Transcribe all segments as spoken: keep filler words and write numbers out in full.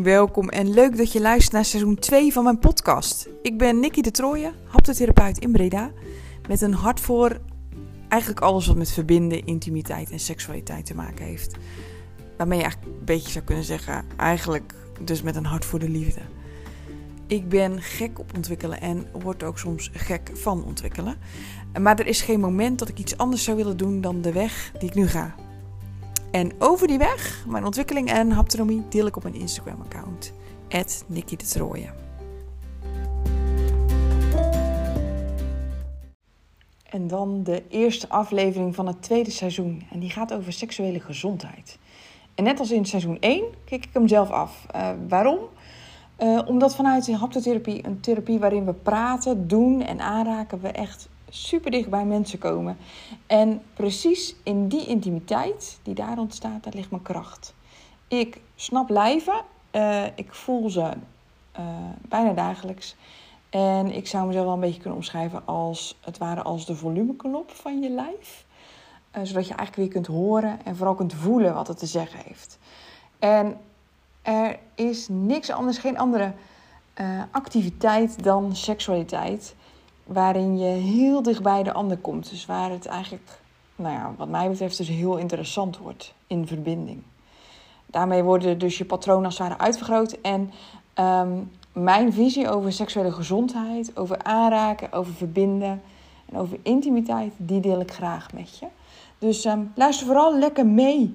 welkom en leuk dat je luistert naar seizoen twee van mijn podcast. Ik ben Nikki de Trooijen, haptotherapeut in Breda, met een hart voor eigenlijk alles wat met verbinden, intimiteit en seksualiteit te maken heeft. Waarmee je eigenlijk een beetje zou kunnen zeggen, eigenlijk dus met een hart voor de liefde. Ik ben gek op ontwikkelen en word ook soms gek van ontwikkelen. Maar er is geen moment dat ik iets anders zou willen doen dan de weg die ik nu ga. En over die weg, mijn ontwikkeling en haptonomie, deel ik op mijn Instagram-account. at Nikki de Trooijen. En dan de eerste aflevering van het tweede seizoen. En die gaat over seksuele gezondheid. En net als in seizoen één kijk ik hem zelf af. Uh, waarom? Uh, omdat vanuit de haptotherapie, een therapie waarin we praten, doen en aanraken, we echt super dicht bij mensen komen. En precies in die intimiteit die daar ontstaat, daar ligt mijn kracht. Ik snap lijven, uh, ik voel ze uh, bijna dagelijks. En ik zou mezelf wel een beetje kunnen omschrijven als het ware als de volumeknop van je lijf. Uh, zodat je eigenlijk weer kunt horen en vooral kunt voelen wat het te zeggen heeft. En er is niks anders, geen andere uh, activiteit dan seksualiteit, waarin je heel dichtbij de ander komt. Dus waar het eigenlijk, nou ja, wat mij betreft, dus heel interessant wordt in verbinding. Daarmee worden dus je patronen als het ware uitvergroot. En um, mijn visie over seksuele gezondheid, over aanraken, over verbinden en over intimiteit, die deel ik graag met je. Dus um, luister vooral lekker mee.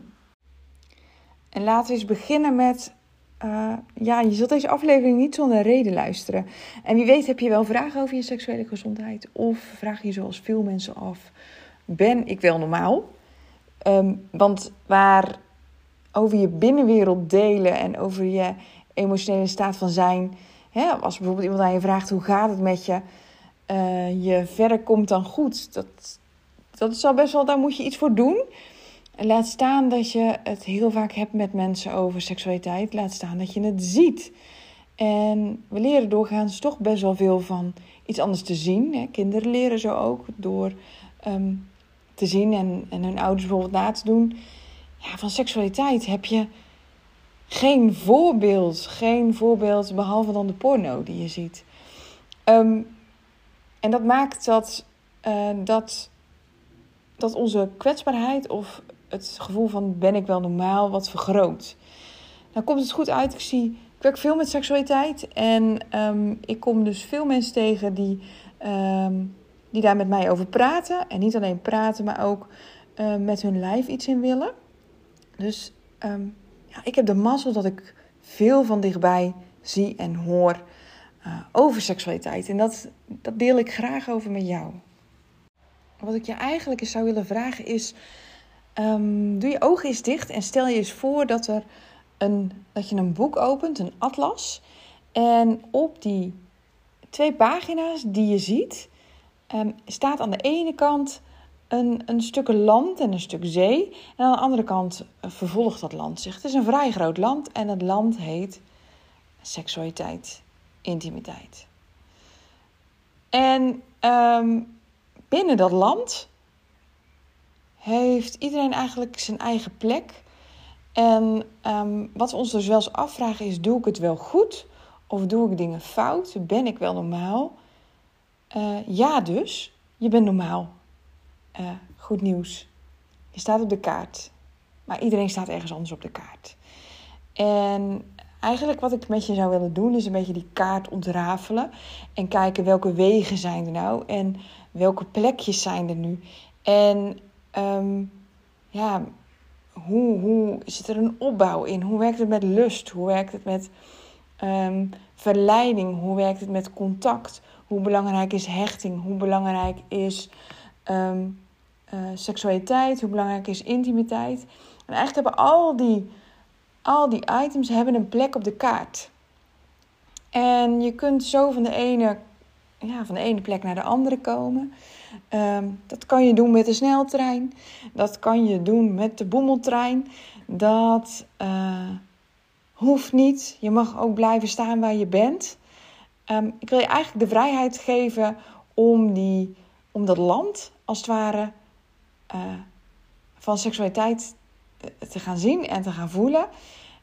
En laten we eens beginnen met, Uh, ja, je zult deze aflevering niet zonder reden luisteren. En wie weet heb je wel vragen over je seksuele gezondheid. Of vraag je zoals veel mensen af, ben ik wel normaal? Um, want waar over je binnenwereld delen en over je emotionele staat van zijn. Hè, als bijvoorbeeld iemand aan je vraagt, hoe gaat het met je? Uh, je verder komt dan goed. Dat, dat is al best wel, daar moet je iets voor doen. En laat staan dat je het heel vaak hebt met mensen over seksualiteit. Laat staan dat je het ziet. En we leren doorgaans toch best wel veel van iets anders te zien. Hè. Kinderen leren zo ook door um, te zien en, en hun ouders bijvoorbeeld na te doen. Ja, van seksualiteit heb je geen voorbeeld. Geen voorbeeld behalve dan de porno die je ziet. Um, en dat maakt dat, uh, dat, dat onze kwetsbaarheid of het gevoel van ben ik wel normaal wat vergroot. Nou komt het goed uit. Ik zie, ik werk veel met seksualiteit. En um, ik kom dus veel mensen tegen die, um, die daar met mij over praten. En niet alleen praten, maar ook uh, met hun lijf iets in willen. Dus um, ja, ik heb de mazzel dat ik veel van dichtbij zie en hoor uh, over seksualiteit. En dat, dat deel ik graag over met jou. Wat ik je eigenlijk eens zou willen vragen is, Um, doe je ogen eens dicht en stel je eens voor dat, er een, dat je een boek opent, een atlas. En op die twee pagina's die je ziet, um, staat aan de ene kant een, een stuk land en een stuk zee. En aan de andere kant uh, vervolgt dat land zich. Het is een vrij groot land en het land heet seksualiteit, intimiteit. En um, binnen dat land heeft iedereen eigenlijk zijn eigen plek. En um, wat we ons dus wel eens afvragen is, doe ik het wel goed? Of doe ik dingen fout? Ben ik wel normaal? Uh, ja dus, je bent normaal. Uh, goed nieuws. Je staat op de kaart. Maar iedereen staat ergens anders op de kaart. En eigenlijk wat ik met je zou willen doen, is een beetje die kaart ontrafelen. En kijken welke wegen zijn er nou. En welke plekjes zijn er nu. En Um, ja, hoe, hoe zit er een opbouw in? Hoe werkt het met lust? Hoe werkt het met um, verleiding? Hoe werkt het met contact? Hoe belangrijk is hechting? Hoe belangrijk is um, uh, seksualiteit? Hoe belangrijk is intimiteit? En eigenlijk hebben al die, al die items hebben een plek op de kaart. En je kunt zo van de ene, ja, van de ene plek naar de andere komen. Um, dat kan je doen met de sneltrein. Dat kan je doen met de boemeltrein. Dat uh, hoeft niet. Je mag ook blijven staan waar je bent. Um, ik wil je eigenlijk de vrijheid geven om, die, om dat land, als het ware, uh, van seksualiteit te gaan zien en te gaan voelen.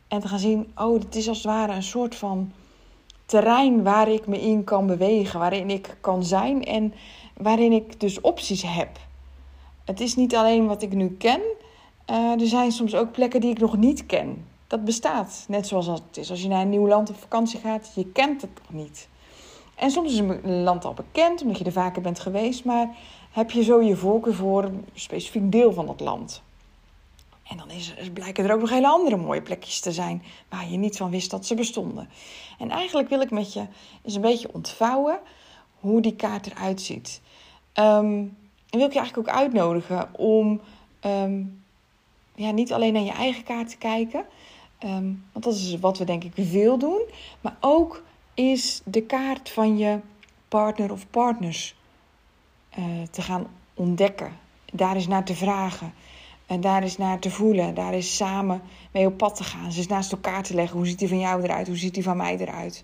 En te gaan zien, oh, het is als het ware een soort van terrein waar ik me in kan bewegen. Waarin ik kan zijn en waarin ik dus opties heb. Het is niet alleen wat ik nu ken. Uh, er zijn soms ook plekken die ik nog niet ken. Dat bestaat. Net zoals het is als je naar een nieuw land op vakantie gaat. Je kent het nog niet. En soms is een land al bekend, omdat je er vaker bent geweest. Maar heb je zo je voorkeur voor een specifiek deel van het land. En dan is er, blijken er ook nog hele andere mooie plekjes te zijn waar je niet van wist dat ze bestonden. En eigenlijk wil ik met je eens een beetje ontvouwen hoe die kaart eruit ziet. Um, en wil ik je eigenlijk ook uitnodigen om um, ja, niet alleen naar je eigen kaart te kijken. Um, want dat is wat we denk ik veel doen. Maar ook is de kaart van je partner of partners uh, te gaan ontdekken. Daar is naar te vragen. En daar is naar te voelen. Daar is samen mee op pad te gaan. Dus naast elkaar te leggen. Hoe ziet die van jou eruit? Hoe ziet die van mij eruit?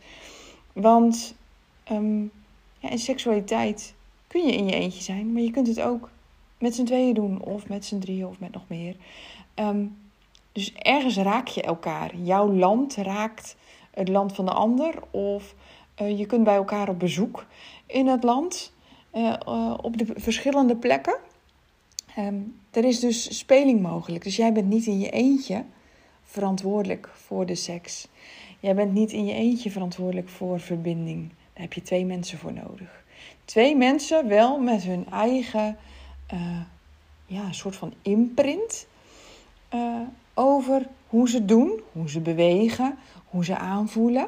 Want um, ja, in seksualiteit kun je in je eentje zijn. Maar je kunt het ook met z'n tweeën doen. Of met z'n drieën of met nog meer. Um, dus ergens raak je elkaar. Jouw land raakt het land van de ander. Of uh, je kunt bij elkaar op bezoek in het land. Uh, uh, op de verschillende plekken. Um, er is dus speling mogelijk. Dus jij bent niet in je eentje verantwoordelijk voor de seks. Jij bent niet in je eentje verantwoordelijk voor verbinding. Daar heb je twee mensen voor nodig. Twee mensen wel met hun eigen uh, ja, soort van imprint uh, over hoe ze doen, hoe ze bewegen, hoe ze aanvoelen.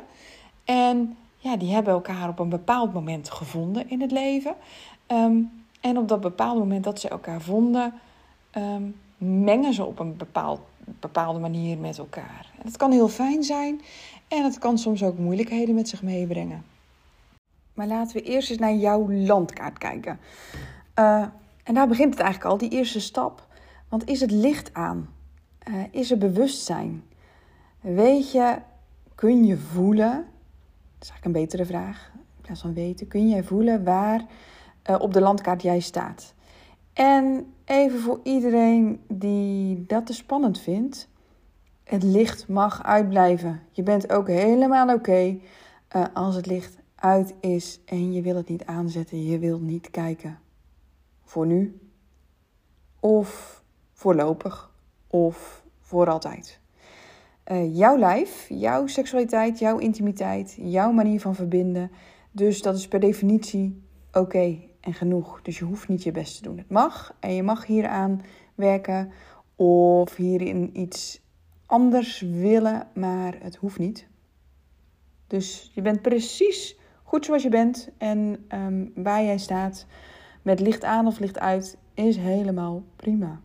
En ja, die hebben elkaar op een bepaald moment gevonden in het leven. Um, En op dat bepaalde moment dat ze elkaar vonden, um, mengen ze op een bepaald, bepaalde manier met elkaar. En dat kan heel fijn zijn en het kan soms ook moeilijkheden met zich meebrengen. Maar laten we eerst eens naar jouw landkaart kijken. Uh, en daar begint het eigenlijk al, die eerste stap. Want is het licht aan? Uh, is er bewustzijn? Weet je, kun je voelen, dat is eigenlijk een betere vraag, in plaats van weten, kun jij voelen waar Uh, op de landkaart jij staat. En even voor iedereen die dat te spannend vindt. Het licht mag uitblijven. Je bent ook helemaal oké okay, uh, als het licht uit is en je wil het niet aanzetten. Je wilt niet kijken. Voor nu. Of voorlopig. Of voor altijd. Uh, jouw lijf, jouw seksualiteit, jouw intimiteit, jouw manier van verbinden. Dus dat is per definitie oké. Okay. En genoeg. Dus je hoeft niet je best te doen. Het mag. En je mag hieraan werken. Of hierin iets anders willen. Maar het hoeft niet. Dus je bent precies goed zoals je bent. En um, waar jij staat. Met licht aan of licht uit. Is helemaal prima.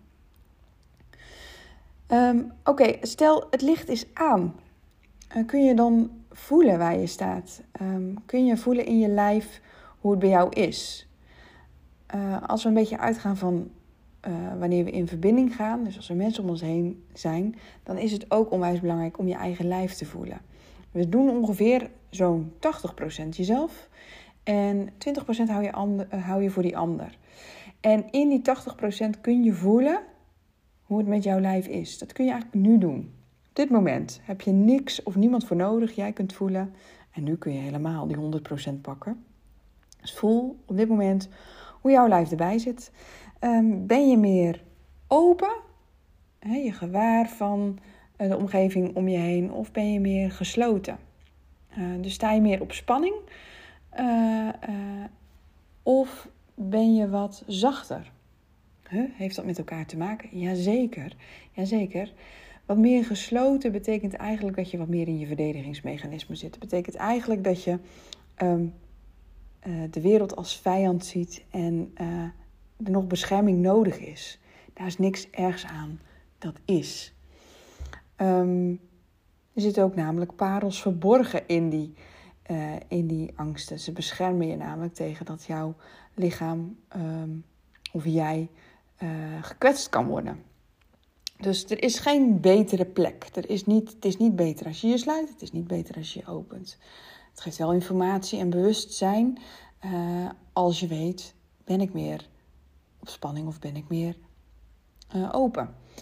Um, Oké, okay, stel het licht is aan. Uh, kun je dan voelen waar je staat? Um, kun je voelen in je lijf hoe het bij jou is? Uh, als we een beetje uitgaan van uh, wanneer we in verbinding gaan, dus als er mensen om ons heen zijn, dan is het ook onwijs belangrijk om je eigen lijf te voelen. We doen ongeveer zo'n tachtig procent jezelf en twintig procent hou je, ander, uh, hou je voor die ander. En in die tachtig procent kun je voelen hoe het met jouw lijf is. Dat kun je eigenlijk nu doen. Op dit moment heb je niks of niemand voor nodig. Jij kunt voelen en nu kun je helemaal die honderd procent pakken. Dus voel op dit moment hoe jouw lijf erbij zit. Um, ben je meer open? He, je gewaar van uh, de omgeving om je heen. Of ben je meer gesloten? Uh, dus sta je meer op spanning? Uh, uh, of ben je wat zachter? Huh? Heeft dat met elkaar te maken? Jazeker. Jazeker. Wat meer gesloten betekent eigenlijk dat je wat meer in je verdedigingsmechanisme zit. Dat betekent eigenlijk dat je Um, Uh, de wereld als vijand ziet en uh, er nog bescherming nodig is. Daar is niks ergs aan. Dat is. Um, er zitten ook namelijk parels verborgen in die, uh, in die angsten. Ze beschermen je namelijk tegen dat jouw lichaam um, of jij uh, gekwetst kan worden. Dus er is geen betere plek. Er is niet, het is niet beter als je je sluit. Het is niet beter als je je opent. Het geeft wel informatie en bewustzijn. Uh, als je weet, ben ik meer op spanning of ben ik meer uh, open.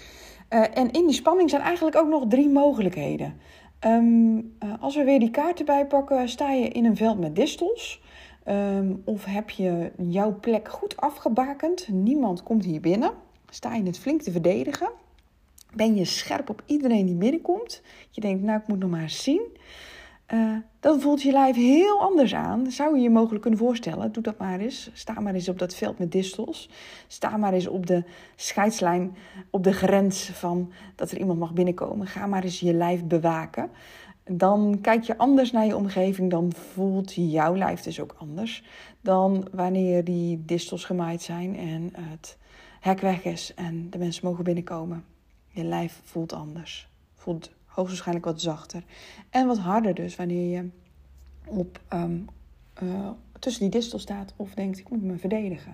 Uh, en in die spanning zijn eigenlijk ook nog drie mogelijkheden. Um, uh, als we weer die kaarten bijpakken, sta je in een veld met distels. Um, of heb je jouw plek goed afgebakend, niemand komt hier binnen. Sta je het flink te verdedigen. Ben je scherp op iedereen die binnenkomt. Je denkt, nou ik moet nog maar eens zien. Uh, dan voelt je lijf heel anders aan. Zou je je mogelijk kunnen voorstellen. Doe dat maar eens. Sta maar eens op dat veld met distels. Sta maar eens op de scheidslijn. Op de grens van dat er iemand mag binnenkomen. Ga maar eens je lijf bewaken. Dan kijk je anders naar je omgeving. Dan voelt jouw lijf dus ook anders. Dan wanneer die distels gemaaid zijn. En het hek weg is. En de mensen mogen binnenkomen. Je lijf voelt anders. Voelt hoogstwaarschijnlijk wat zachter. En wat harder dus wanneer je op, um, uh, tussen die distel staat of denkt, ik moet me verdedigen.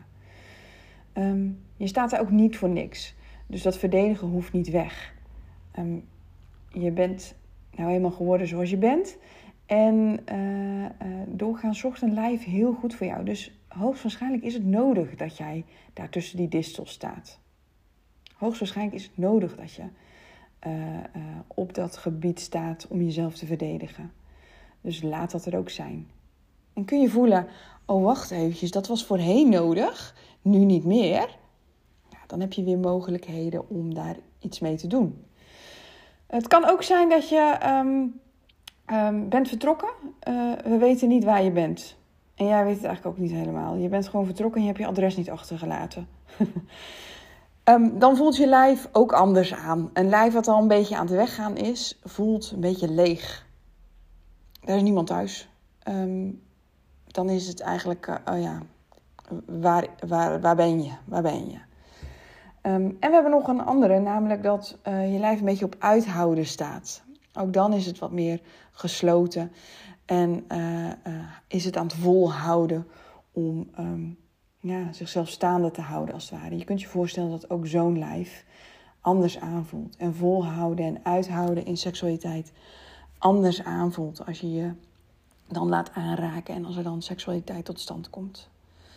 Um, je staat er ook niet voor niks. Dus dat verdedigen hoeft niet weg. Um, je bent nou helemaal geworden zoals je bent. En uh, uh, doorgaans zorgt een lijf heel goed voor jou. Dus hoogstwaarschijnlijk is het nodig dat jij daar tussen die distel staat. Hoogstwaarschijnlijk is het nodig dat je Uh, uh, op dat gebied staat om jezelf te verdedigen. Dus laat dat er ook zijn. En kun je voelen, oh wacht eventjes, dat was voorheen nodig, nu niet meer. Ja, dan heb je weer mogelijkheden om daar iets mee te doen. Het kan ook zijn dat je um, um, bent vertrokken. Uh, we weten niet waar je bent. En jij weet het eigenlijk ook niet helemaal. Je bent gewoon vertrokken en je hebt je adres niet achtergelaten. Um, dan voelt je lijf ook anders aan. Een lijf wat al een beetje aan het weggaan is, voelt een beetje leeg. Er is niemand thuis. Um, dan is het eigenlijk, uh, oh ja, waar, waar, waar ben je? Waar ben je? Um, en we hebben nog een andere, namelijk dat uh, je lijf een beetje op uithouden staat. Ook dan is het wat meer gesloten. En uh, uh, is het aan het volhouden om Um, Ja, zichzelf staande te houden als het ware. Je kunt je voorstellen dat ook zo'n lijf anders aanvoelt. En volhouden en uithouden in seksualiteit anders aanvoelt. Als je je dan laat aanraken en als er dan seksualiteit tot stand komt.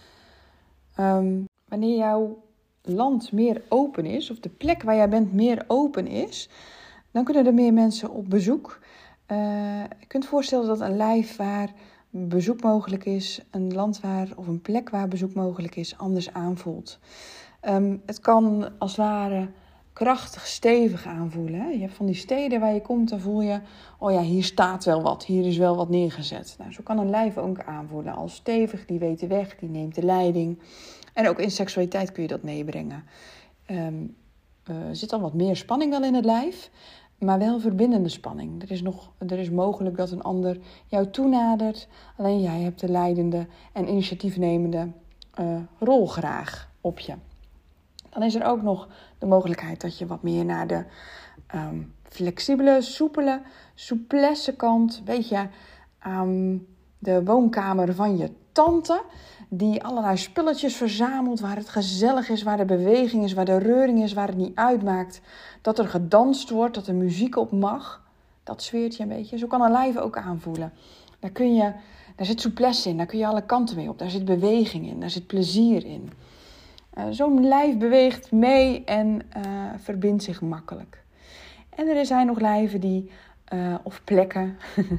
Um, wanneer jouw land meer open is, of de plek waar jij bent meer open is, dan kunnen er meer mensen op bezoek. Uh, je kunt je voorstellen dat een lijf waar bezoek mogelijk is, een land waar of een plek waar bezoek mogelijk is, anders aanvoelt. Um, het kan als het ware krachtig, stevig aanvoelen. Hè? Je hebt van die steden waar je komt, dan voel je, oh ja, hier staat wel wat, hier is wel wat neergezet. Nou, zo kan een lijf ook aanvoelen als stevig, die weet de weg, die neemt de leiding. En ook in seksualiteit kun je dat meebrengen. Um, uh, er zit dan wat meer spanning wel in het lijf, maar wel verbindende spanning. Er is, nog, er is mogelijk dat een ander jou toenadert. Alleen jij hebt de leidende en initiatiefnemende uh, rol graag op je. Dan is er ook nog de mogelijkheid dat je wat meer naar de um, flexibele, soepele, souplesse kant, een beetje um, de woonkamer van je tante, die allerlei spulletjes verzamelt, waar het gezellig is, waar de beweging is, waar de reuring is, waar het niet uitmaakt. Dat er gedanst wordt, dat er muziek op mag. Dat zweert je een beetje. Zo kan een lijf ook aanvoelen. Daar, kun je, daar zit souplesse in, daar kun je alle kanten mee op. Daar zit beweging in, daar zit plezier in. Uh, zo'n lijf beweegt mee en uh, verbindt zich makkelijk. En er zijn nog lijven die, uh, of plekken,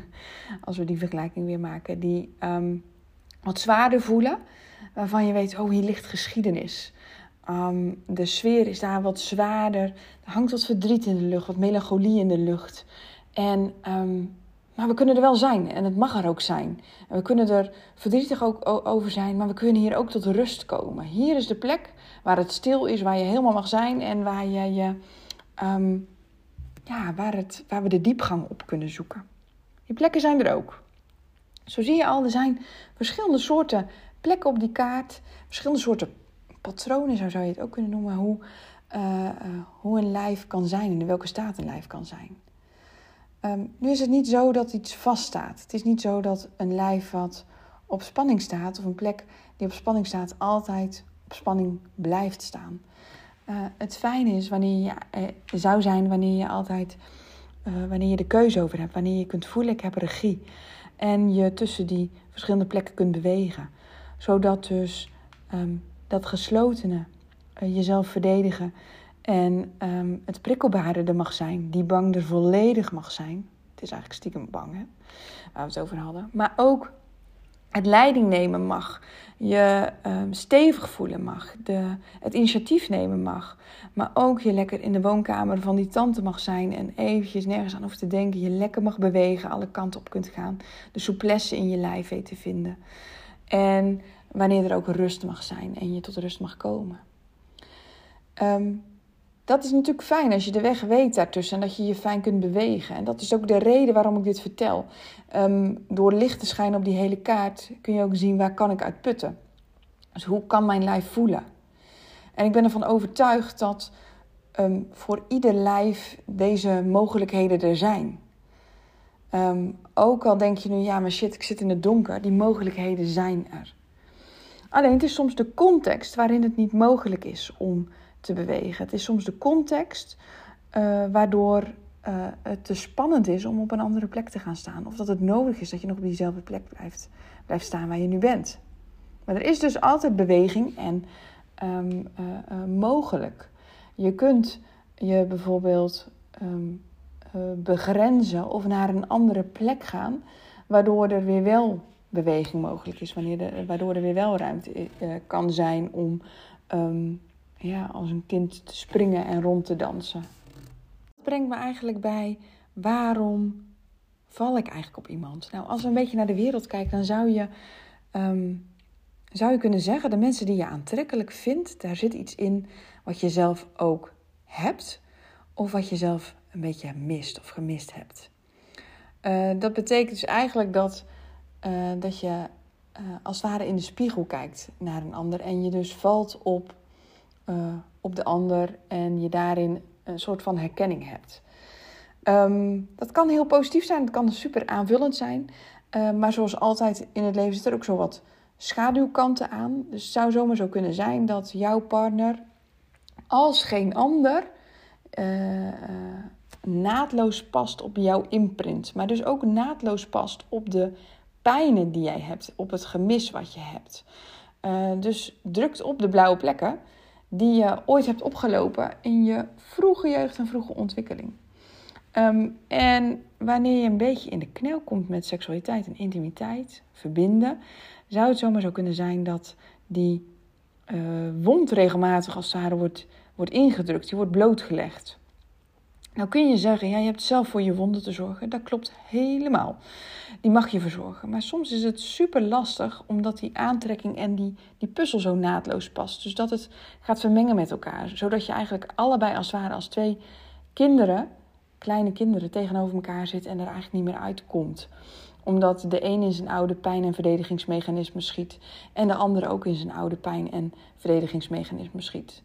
als we die vergelijking weer maken, die um, wat zwaarder voelen. Waarvan je weet, oh, hier ligt geschiedenis. Um, de sfeer is daar wat zwaarder. Er hangt wat verdriet in de lucht, wat melancholie in de lucht. En, um, maar we kunnen er wel zijn en het mag er ook zijn. En we kunnen er verdrietig ook over zijn, maar we kunnen hier ook tot rust komen. Hier is de plek waar het stil is, waar je helemaal mag zijn en waar, je, je, um, ja, waar, het, waar we de diepgang op kunnen zoeken. Die plekken zijn er ook. Zo zie je al, er zijn verschillende soorten plekken op die kaart, verschillende soorten patronen, zo zou je het ook kunnen noemen, hoe, uh, uh, hoe een lijf kan zijn en in welke staat een lijf kan zijn. Um, nu is het niet zo dat iets vaststaat. Het is niet zo dat een lijf wat op spanning staat, of een plek die op spanning staat, altijd op spanning blijft staan. Uh, het fijne is wanneer je uh, zou zijn wanneer je altijd, uh, wanneer je de keuze over hebt, wanneer je kunt voelen, ik heb regie. En je tussen die verschillende plekken kunt bewegen. Zodat dus um, dat geslotene, uh, jezelf verdedigen En um, het prikkelbare er mag zijn. Die bang er volledig mag zijn. Het is eigenlijk stiekem bang, hè? Waar we het over hadden. Maar ook het leiding nemen mag. Je um, stevig voelen mag. De, het initiatief nemen mag. Maar ook je lekker in de woonkamer van die tante mag zijn. En eventjes nergens aan hoeft te denken. Je lekker mag bewegen. Alle kanten op kunt gaan. De souplesse in je lijf weet te vinden. En wanneer er ook rust mag zijn. En je tot rust mag komen. Um, dat is natuurlijk fijn als je de weg weet daartussen. En dat je je fijn kunt bewegen. En dat is ook de reden waarom ik dit vertel. Um, door licht te schijnen op die hele kaart kun je ook zien waar kan ik uit putten. Dus hoe kan mijn lijf voelen? En ik ben ervan overtuigd dat um, voor ieder lijf deze mogelijkheden er zijn. Um, ook al denk je nu, ja maar shit, ik zit in het donker. Die mogelijkheden zijn er. Alleen het is soms de context waarin het niet mogelijk is om te bewegen. Het is soms de context uh, waardoor uh, het te spannend is om op een andere plek te gaan staan. Of dat het nodig is dat je nog op diezelfde plek blijft, blijft staan waar je nu bent. Maar er is dus altijd beweging en um, uh, uh, mogelijk. Je kunt je bijvoorbeeld um, uh, begrenzen of naar een andere plek gaan, waardoor er weer wel beweging mogelijk is. Wanneer er, waardoor er weer wel ruimte uh, kan zijn om um, ja, als een kind te springen en rond te dansen. Dat brengt me eigenlijk bij, waarom val ik eigenlijk op iemand? Nou, als we een beetje naar de wereld kijken, dan zou je, um, zou je kunnen zeggen, de mensen die je aantrekkelijk vindt, daar zit iets in wat je zelf ook hebt, of wat je zelf een beetje mist of gemist hebt. Uh, dat betekent dus eigenlijk dat, uh, dat je uh, als het ware in de spiegel kijkt naar een ander en je dus valt op, uh, op de ander en je daarin een soort van herkenning hebt. Um, dat kan heel positief zijn, het kan super aanvullend zijn. Uh, maar zoals altijd in het leven zit er ook zo wat schaduwkanten aan. Dus het zou zomaar zo kunnen zijn dat jouw partner als geen ander uh, uh, naadloos past op jouw imprint. Maar dus ook naadloos past op de pijnen die jij hebt, op het gemis wat je hebt. Uh, dus drukt op de blauwe plekken die je ooit hebt opgelopen in je vroege jeugd en vroege ontwikkeling. Um, en wanneer je een beetje in de knel komt met seksualiteit en intimiteit, verbinden, zou het zomaar zo kunnen zijn dat die uh, wond regelmatig als het ware wordt, wordt ingedrukt, die wordt blootgelegd. Nou kun je zeggen, ja, je hebt zelf voor je wonden te zorgen. Dat klopt helemaal. Die mag je verzorgen. Maar soms is het super lastig, omdat die aantrekking en die, die puzzel zo naadloos past. Dus dat het gaat vermengen met elkaar. Zodat je eigenlijk allebei als het ware als twee kinderen, kleine kinderen, tegenover elkaar zit en er eigenlijk niet meer uitkomt. Omdat de een in zijn oude pijn- en verdedigingsmechanisme schiet. En de andere ook in zijn oude pijn- en verdedigingsmechanisme schiet.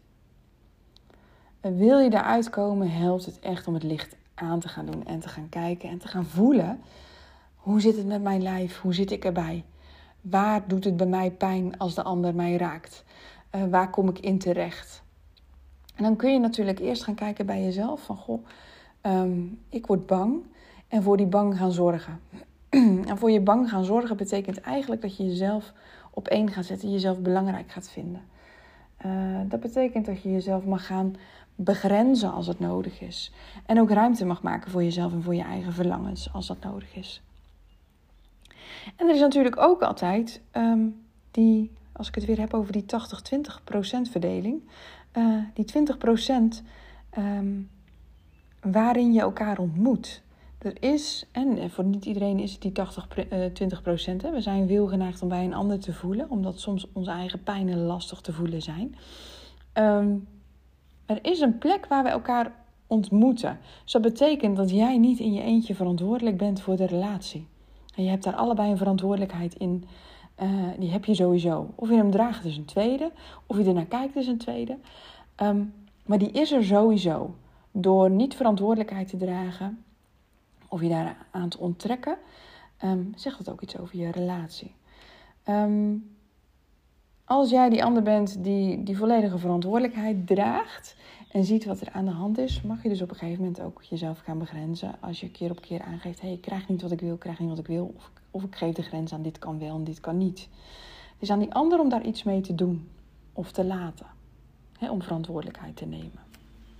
Wil je daaruit komen, helpt het echt om het licht aan te gaan doen en te gaan kijken en te gaan voelen. Hoe zit het met mijn lijf? Hoe zit ik erbij? Waar doet het bij mij pijn als de ander mij raakt? Uh, waar kom ik in terecht? En dan kun je natuurlijk eerst gaan kijken bij jezelf van, goh, um, ik word bang en voor die bang gaan zorgen. En voor je bang gaan zorgen betekent eigenlijk dat je jezelf op één gaat zetten, jezelf belangrijk gaat vinden. Uh, dat betekent dat je jezelf mag gaan begrenzen als het nodig is. En ook ruimte mag maken voor jezelf en voor je eigen verlangens als dat nodig is. En er is natuurlijk ook altijd um, die, als ik het weer heb over die tachtig twintig procent verdeling, uh, die twintig procent um, waarin je elkaar ontmoet. Er is, en voor niet iedereen is het die tachtig twintig procent. Hè. We zijn veel geneigd om bij een ander te voelen, omdat soms onze eigen pijnen lastig te voelen zijn. Um, er is een plek waar we elkaar ontmoeten. Dus dat betekent dat jij niet in je eentje verantwoordelijk bent voor de relatie. En je hebt daar allebei een verantwoordelijkheid in. Uh, die heb je sowieso. Of je hem draagt is een tweede. Of je ernaar kijkt is een tweede. Um, maar die is er sowieso. Door niet verantwoordelijkheid te dragen, of je daar aan te onttrekken, um, zegt dat ook iets over je relatie. Um, als jij die ander bent die die volledige verantwoordelijkheid draagt en ziet wat er aan de hand is, mag je dus op een gegeven moment ook jezelf gaan begrenzen. Als je keer op keer aangeeft, hé, hey, ik krijg niet wat ik wil, ik krijg niet wat ik wil. Of, of ik geef de grens aan, dit kan wel en dit kan niet. Het is aan die ander om daar iets mee te doen of te laten. Hè, om verantwoordelijkheid te nemen.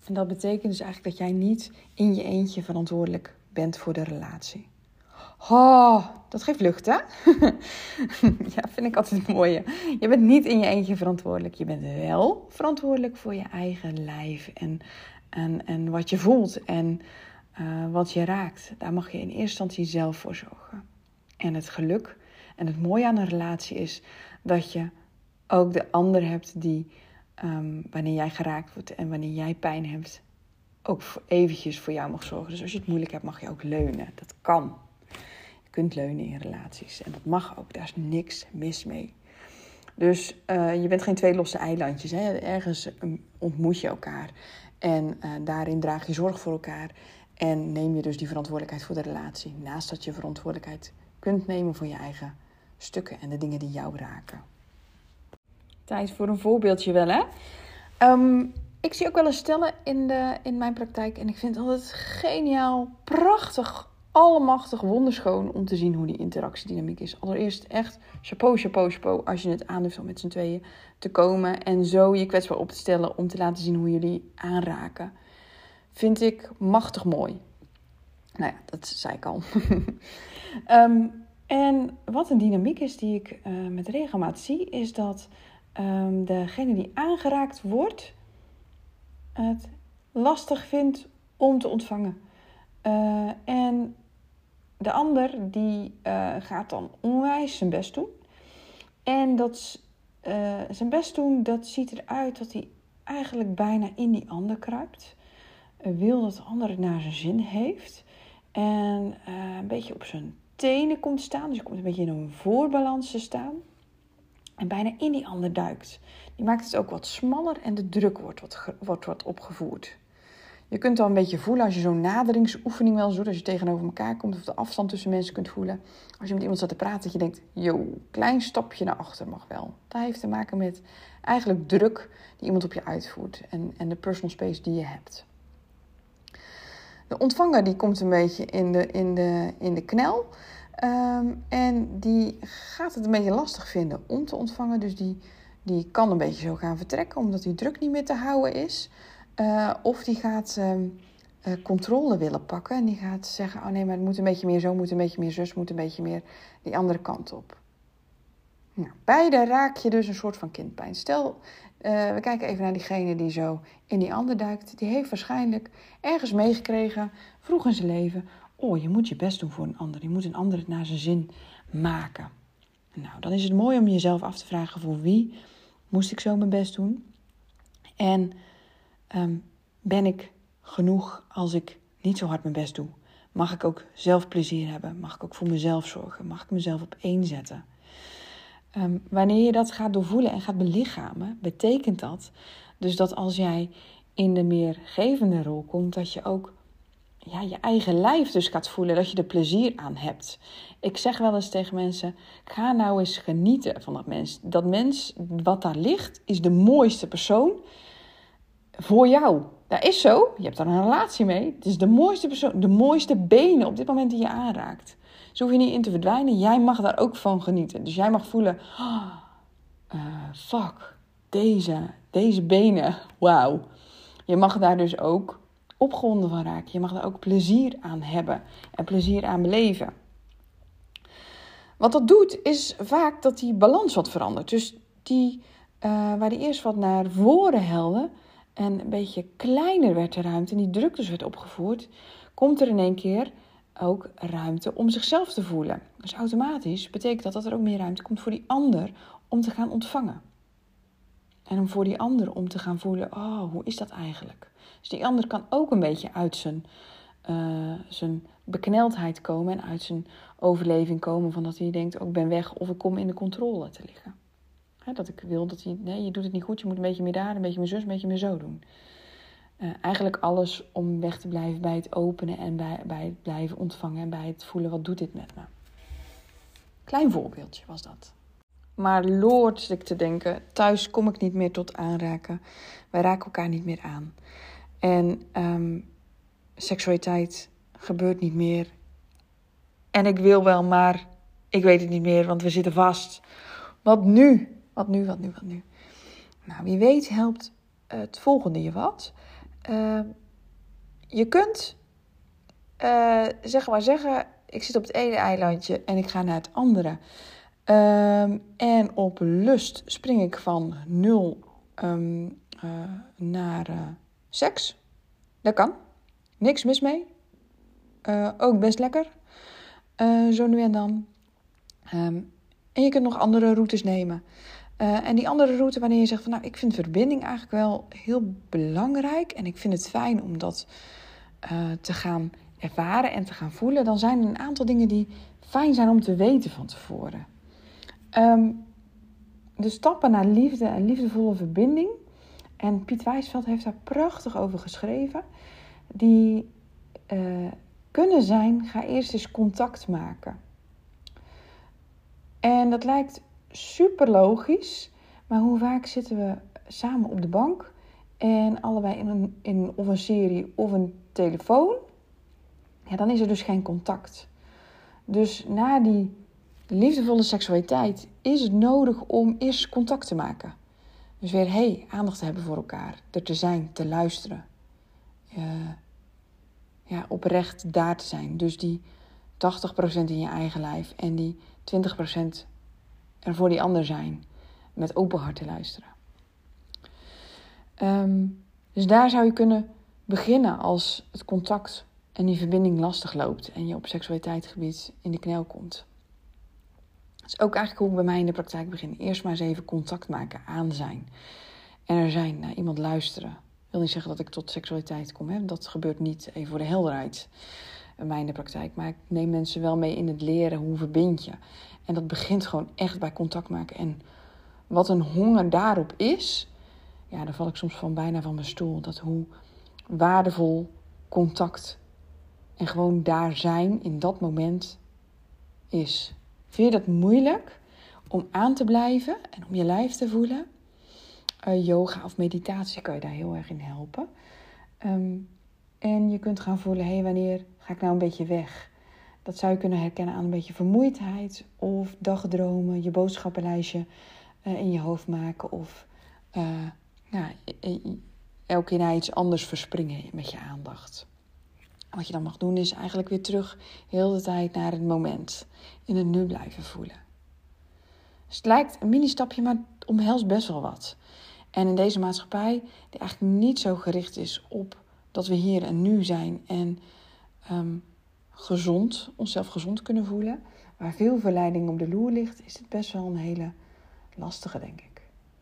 En dat betekent dus eigenlijk dat jij niet in je eentje verantwoordelijk bent voor de relatie. Oh, dat geeft lucht, hè? Ja, vind ik altijd mooi. Je bent niet in je eentje verantwoordelijk. Je bent wel verantwoordelijk voor je eigen lijf en, en, en wat je voelt en uh, wat je raakt. Daar mag je in eerste instantie zelf voor zorgen. En het geluk en het mooie aan een relatie is dat je ook de ander hebt die, um, wanneer jij geraakt wordt en wanneer jij pijn hebt, ook eventjes voor jou mag zorgen. Dus als je het moeilijk hebt, mag je ook leunen. Dat kan. Je kunt leunen in relaties. En dat mag ook. Daar is niks mis mee. Dus uh, je bent geen twee losse eilandjes. Hè? Ergens um, ontmoet je elkaar. En uh, daarin draag je zorg voor elkaar. En neem je dus die verantwoordelijkheid voor de relatie. Naast dat je verantwoordelijkheid kunt nemen voor je eigen stukken. En de dingen die jou raken. Tijd voor een voorbeeldje wel, hè? Um, ik zie ook wel eens stellen in, de, in mijn praktijk. En ik vind het altijd geniaal, prachtig, allemachtig, wonderschoon om te zien hoe die interactiedynamiek is. Allereerst echt chapeau, chapeau, chapeau als je het aandurft om met z'n tweeën te komen. En zo je kwetsbaar op te stellen om te laten zien hoe jullie aanraken. Vind ik machtig mooi. Nou ja, dat zei ik al. um, en wat een dynamiek is die ik uh, met regelmaat zie, is dat um, degene die aangeraakt wordt het lastig vindt om te ontvangen. Uh, en de ander die uh, gaat dan onwijs zijn best doen. En dat uh, zijn best doen, dat ziet eruit dat hij eigenlijk bijna in die ander kruipt. Uh, wil dat de ander het naar zijn zin heeft. En uh, een beetje op zijn tenen komt staan. Dus je komt een beetje in een voorbalans te staan. En bijna in die ander duikt. Die maakt het ook wat smaller en de druk wordt wat, wordt wat opgevoerd. Je kunt dan een beetje voelen als je zo'n naderingsoefening wel eens doet. Als je tegenover elkaar komt of de afstand tussen mensen kunt voelen. Als je met iemand staat te praten dat je denkt, yo, klein stapje naar achter mag wel. Dat heeft te maken met eigenlijk druk die iemand op je uitvoert. En, en de personal space die je hebt. De ontvanger die komt een beetje in de, in de, in de knel. Um, en die gaat het een beetje lastig vinden om te ontvangen. Dus die, die kan een beetje zo gaan vertrekken, omdat die druk niet meer te houden is. Uh, of die gaat um, uh, controle willen pakken. En die gaat zeggen, oh nee, maar het moet een beetje meer zo, moet een beetje meer zus, moet een beetje meer die andere kant op. Nou, beide raak je dus een soort van kindpijn. Stel, uh, we kijken even naar diegene die zo in die ander duikt. Die heeft waarschijnlijk ergens meegekregen, vroeg in zijn leven, oh, je moet je best doen voor een ander. Je moet een ander het naar zijn zin maken. Nou, dan is het mooi om jezelf af te vragen, voor wie moest ik zo mijn best doen? En um, ben ik genoeg als ik niet zo hard mijn best doe? Mag ik ook zelf plezier hebben? Mag ik ook voor mezelf zorgen? Mag ik mezelf op één zetten? Um, wanneer je dat gaat doorvoelen en gaat belichamen, betekent dat dus dat als jij in de meer gevende rol komt, dat je ook ja, je eigen lijf dus gaat voelen, dat je er plezier aan hebt. Ik zeg wel eens tegen mensen, ga nou eens genieten van dat mens. Dat mens wat daar ligt, is de mooiste persoon voor jou. Dat is zo, je hebt daar een relatie mee. Het is de mooiste persoon, de mooiste benen op dit moment die je aanraakt. Zo hoef je niet in te verdwijnen, jij mag daar ook van genieten. Dus jij mag voelen, oh, uh, fuck, deze, deze benen, wauw. Je mag daar dus ook opgewonden van raken. Je mag daar ook plezier aan hebben en plezier aan beleven. Wat dat doet, is vaak dat die balans wat verandert. Dus die, uh, waar die eerst wat naar voren helde en een beetje kleiner werd de ruimte en die druk dus werd opgevoerd, komt er in één keer ook ruimte om zichzelf te voelen. Dus automatisch betekent dat dat er ook meer ruimte komt voor die ander om te gaan ontvangen. En om voor die ander om te gaan voelen, oh, hoe is dat eigenlijk? Dus die ander kan ook een beetje uit zijn, uh, zijn bekneldheid komen en uit zijn overleving komen van dat hij denkt, oh, ik ben weg of ik kom in de controle te liggen. He, dat ik wil dat hij, nee, je doet het niet goed, je moet een beetje meer daar, een beetje meer zus, een beetje meer zo doen. Uh, eigenlijk alles om weg te blijven bij het openen en bij, bij het blijven ontvangen en bij het voelen, wat doet dit met me? Klein voorbeeldje was dat. Maar loort ik te denken, thuis kom ik niet meer tot aanraken. Wij raken elkaar niet meer aan. En um, seksualiteit gebeurt niet meer. En ik wil wel, maar ik weet het niet meer, want we zitten vast. Wat nu? Wat nu, wat nu, wat nu? Nou, wie weet helpt het volgende je wat. Uh, je kunt uh, zeg maar zeggen, ik zit op het ene eilandje en ik ga naar het andere. Uh, en op lust spring ik van nul um, uh, naar uh, seks. Dat kan. Niks mis mee. Uh, ook best lekker. Uh, zo nu en dan. Um, en je kunt nog andere routes nemen. Uh, en die andere route wanneer je zegt van nou, ik vind verbinding eigenlijk wel heel belangrijk. En ik vind het fijn om dat uh, te gaan ervaren en te gaan voelen. Dan zijn er een aantal dingen die fijn zijn om te weten van tevoren. Um, de stappen naar liefde en liefdevolle verbinding. En Piet Wijsveld heeft daar prachtig over geschreven. Die uh, kunnen zijn, ga eerst eens contact maken. En dat lijkt super logisch. Maar hoe vaak zitten we samen op de bank. En allebei in een, in of een serie of een telefoon. Ja, dan is er dus geen contact. Dus na die liefdevolle seksualiteit is het nodig om eerst contact te maken. Dus weer, hey, aandacht te hebben voor elkaar. Er te zijn, te luisteren. Uh, ja, oprecht daar te zijn. Dus die tachtig procent in je eigen lijf en die twintig procent er voor die ander zijn. Met open hart te luisteren. Um, dus daar zou je kunnen beginnen als het contact en die verbinding lastig loopt. En je op seksualiteitsgebied in de knel komt. Dat is ook eigenlijk hoe ik bij mij in de praktijk begin. Eerst maar eens even contact maken, aan zijn. En er zijn, naar iemand luisteren. Ik wil niet zeggen dat ik tot seksualiteit kom. Hè? Dat gebeurt niet, even voor de helderheid, bij mij in de praktijk. Maar ik neem mensen wel mee in het leren, hoe verbind je. En dat begint gewoon echt bij contact maken. En wat een honger daarop is, ja, daar val ik soms van bijna van mijn stoel. Dat hoe waardevol contact en gewoon daar zijn in dat moment is. Vind je dat moeilijk om aan te blijven en om je lijf te voelen? Uh, yoga of meditatie kan je daar heel erg in helpen. Um, en je kunt gaan voelen, hé, hey, wanneer ga ik nou een beetje weg? Dat zou je kunnen herkennen aan een beetje vermoeidheid of dagdromen, je boodschappenlijstje uh, in je hoofd maken of uh, nou, elke keer naar iets anders verspringen met je aandacht. Wat je dan mag doen is eigenlijk weer terug heel de tijd naar het moment. In het nu blijven voelen. Dus het lijkt een mini-stapje, maar het omhelst best wel wat. En in deze maatschappij, die eigenlijk niet zo gericht is op dat we hier en nu zijn en um, gezond, onszelf gezond kunnen voelen, waar veel verleiding op de loer ligt, is het best wel een hele lastige, denk ik.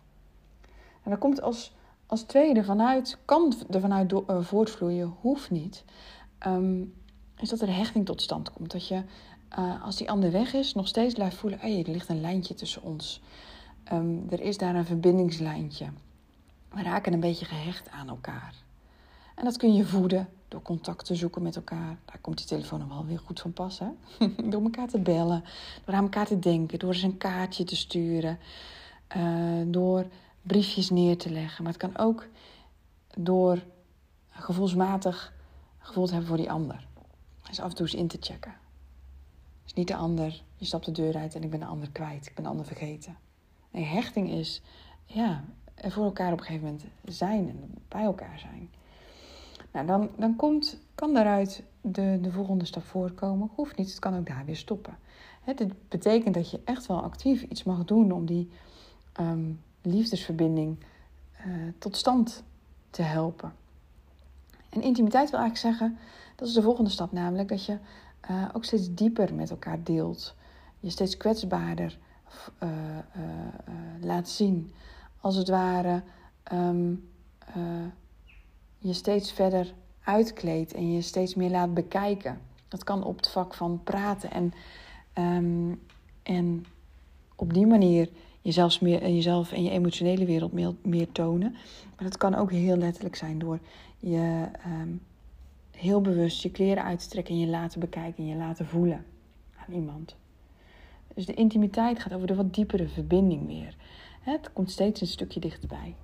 En daar komt als, als tweede vanuit, kan er vanuit do, uh, voortvloeien, hoeft niet, um, is dat er hechting tot stand komt. Dat je, uh, als die ander weg is, nog steeds blijft voelen, hey, er ligt een lijntje tussen ons. Um, er is daar een verbindingslijntje. We raken een beetje gehecht aan elkaar. En dat kun je voeden door contact te zoeken met elkaar. Daar komt die telefoon nog wel weer goed van pas, hè? Door elkaar te bellen, door aan elkaar te denken, door eens een kaartje te sturen, uh, door briefjes neer te leggen. Maar het kan ook door gevoelsmatig gevoel te hebben voor die ander. Dus af en toe eens in te checken. Dus niet de ander, je stapt de deur uit en ik ben de ander kwijt, ik ben de ander vergeten. Nee, hechting is, ja, er voor elkaar op een gegeven moment zijn en bij elkaar zijn. Nou, dan, dan komt, kan daaruit de, de volgende stap voorkomen. Hoeft niet, het kan ook daar weer stoppen. Het betekent dat je echt wel actief iets mag doen om die um, liefdesverbinding uh, tot stand te helpen. En intimiteit wil eigenlijk zeggen, dat is de volgende stap namelijk, dat je uh, ook steeds dieper met elkaar deelt. Je steeds kwetsbaarder uh, uh, uh, laat zien. Als het ware um, uh, je steeds verder uitkleedt en je steeds meer laat bekijken. Dat kan op het vak van praten en, um, en op die manier jezelf, meer, jezelf en je emotionele wereld meer, meer tonen. Maar dat kan ook heel letterlijk zijn door je um, heel bewust je kleren uit te trekken en je laten bekijken en je laten voelen aan iemand. Dus de intimiteit gaat over de wat diepere verbinding weer. Het komt steeds een stukje dichterbij.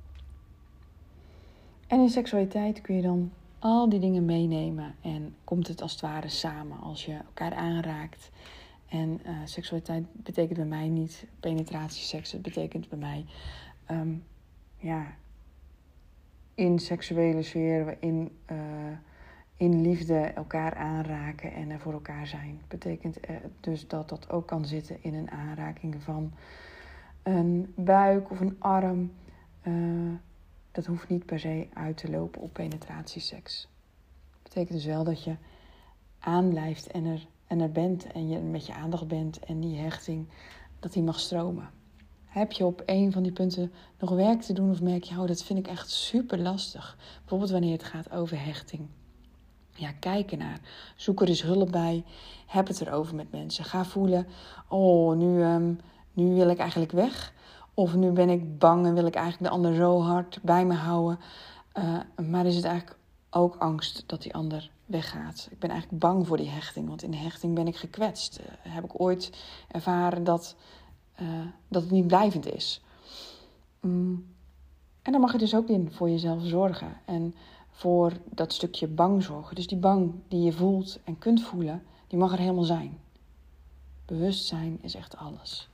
En in seksualiteit kun je dan al die dingen meenemen en komt het als het ware samen als je elkaar aanraakt. En uh, seksualiteit betekent bij mij niet penetratieseks. Het betekent bij mij um, ja, in seksuele sfeer, in, uh, in liefde elkaar aanraken en er voor elkaar zijn. Dat betekent dus dat dat ook kan zitten in een aanraking van een buik of een arm. Uh, dat hoeft niet per se uit te lopen op penetratieseks. Dat betekent dus wel dat je aanblijft en er, en er bent en je met je aandacht bent en die hechting, dat die mag stromen. Heb je op een van die punten nog werk te doen of merk je, oh, dat vind ik echt super lastig. Bijvoorbeeld wanneer het gaat over hechting. Ja, kijk ernaar. Zoek er eens hulp bij. Heb het erover met mensen. Ga voelen, oh, nu, um, nu wil ik eigenlijk weg. Of nu ben ik bang en wil ik eigenlijk de ander zo hard bij me houden. Uh, maar is het eigenlijk ook angst dat die ander weggaat. Ik ben eigenlijk bang voor die hechting. Want in de hechting ben ik gekwetst. Uh, heb ik ooit ervaren dat, uh, dat het niet blijvend is. Mm. En dan mag je dus ook in voor jezelf zorgen. En voor dat stukje bang zorgen. Dus die bang die je voelt en kunt voelen, die mag er helemaal zijn. Bewustzijn is echt alles.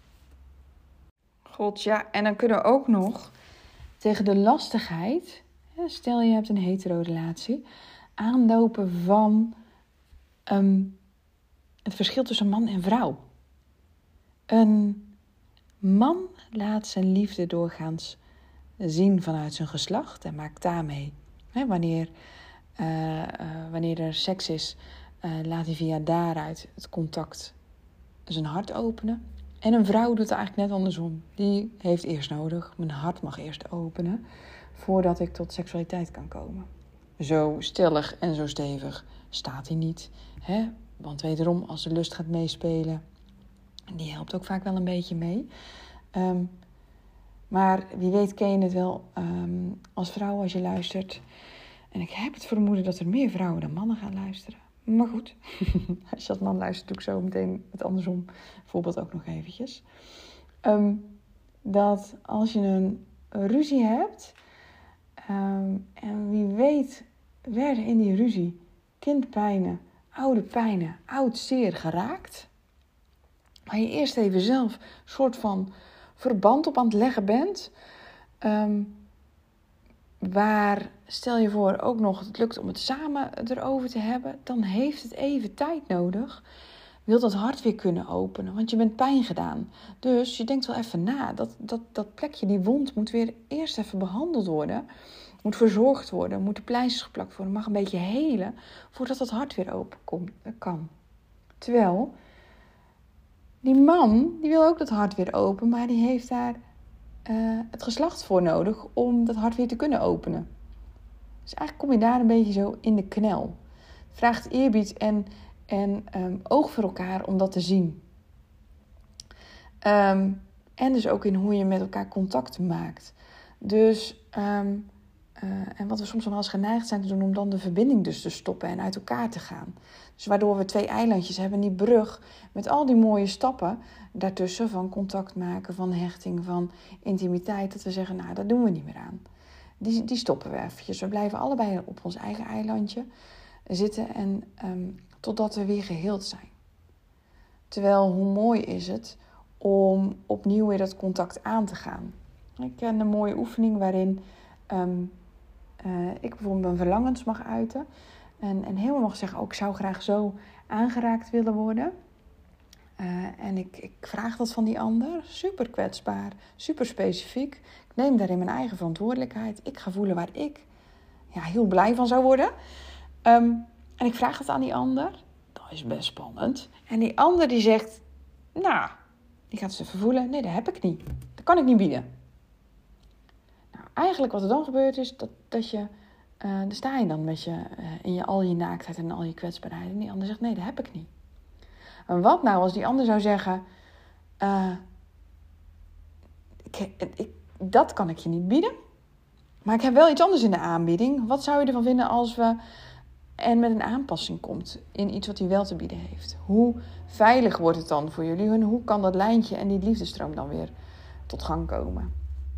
God, ja. En dan kunnen we ook nog tegen de lastigheid, stel je hebt een hetero-relatie, aanlopen van um, het verschil tussen man en vrouw. Een man laat zijn liefde doorgaans zien vanuit zijn geslacht en maakt daarmee. Hè, wanneer, uh, uh, wanneer er seks is, uh, laat hij via daaruit het contact zijn hart openen. En een vrouw doet het eigenlijk net andersom. Die heeft eerst nodig, mijn hart mag eerst openen, voordat ik tot seksualiteit kan komen. Zo stellig en zo stevig staat hij niet. Hè? Want wederom, als de lust gaat meespelen, die helpt ook vaak wel een beetje mee. Um, maar wie weet ken je het wel um, als vrouw als je luistert. En ik heb het vermoeden dat er meer vrouwen dan mannen gaan luisteren. Maar goed, als je als man luistert, doe ik zo meteen het andersom voorbeeld ook nog eventjes. Um, dat als je een ruzie hebt, um, en wie weet werden in die ruzie kindpijnen, oude pijnen, oud zeer geraakt. Maar je eerst even zelf een soort van verband op aan het leggen bent. Um, waar, stel je voor, ook nog het lukt om het samen erover te hebben. Dan heeft het even tijd nodig. Wil dat hart weer kunnen openen. Want je bent pijn gedaan. Dus je denkt wel even na. Dat, dat, dat plekje, die wond, moet weer eerst even behandeld worden. Moet verzorgd worden. Moeten pleisters geplakt worden. Mag een beetje helen. Voordat het hart weer open komt, kan. Terwijl die man, die wil ook dat hart weer open. Maar die heeft daar uh, het geslacht voor nodig om dat hart weer te kunnen openen. Dus eigenlijk kom je daar een beetje zo in de knel. Het vraagt eerbied en, en um, oog voor elkaar om dat te zien. Um, en dus ook in hoe je met elkaar contact maakt. Dus, um, uh, en wat we soms nog wel eens geneigd zijn te doen, om dan de verbinding dus te stoppen en uit elkaar te gaan. Dus waardoor we twee eilandjes hebben, die brug met al die mooie stappen daartussen, van contact maken, van hechting, van intimiteit, dat we zeggen, nou, dat doen we niet meer aan. Die, die stoppen we eventjes. We blijven allebei op ons eigen eilandje zitten en um, totdat we weer geheeld zijn. Terwijl, hoe mooi is het om opnieuw weer dat contact aan te gaan. Ik ken een mooie oefening waarin um, uh, ik bijvoorbeeld mijn verlangens mag uiten. En, en helemaal mag zeggen, oh, ik zou graag zo aangeraakt willen worden. Uh, en ik, ik vraag dat van die ander. Super kwetsbaar, super specifiek. Ik neem daarin mijn eigen verantwoordelijkheid. Ik ga voelen waar ik ja, heel blij van zou worden. Um, en ik vraag het aan die ander. Dat is best spannend. En die ander die zegt, nou, die gaat het even voelen. Nee, dat heb ik niet. Dat kan ik niet bieden. Nou, eigenlijk wat er dan gebeurt is dat, dat je... Uh, daar sta je dan met je, uh, in je, al je naaktheid en al je kwetsbaarheid. En die ander zegt, nee, dat heb ik niet. En wat nou als die ander zou zeggen, uh, ik, ik, dat kan ik je niet bieden. Maar ik heb wel iets anders in de aanbieding. Wat zou je ervan vinden als we en met een aanpassing komt in iets wat hij wel te bieden heeft? Hoe veilig wordt het dan voor jullie? En hoe kan dat lijntje en die liefdestroom dan weer tot gang komen?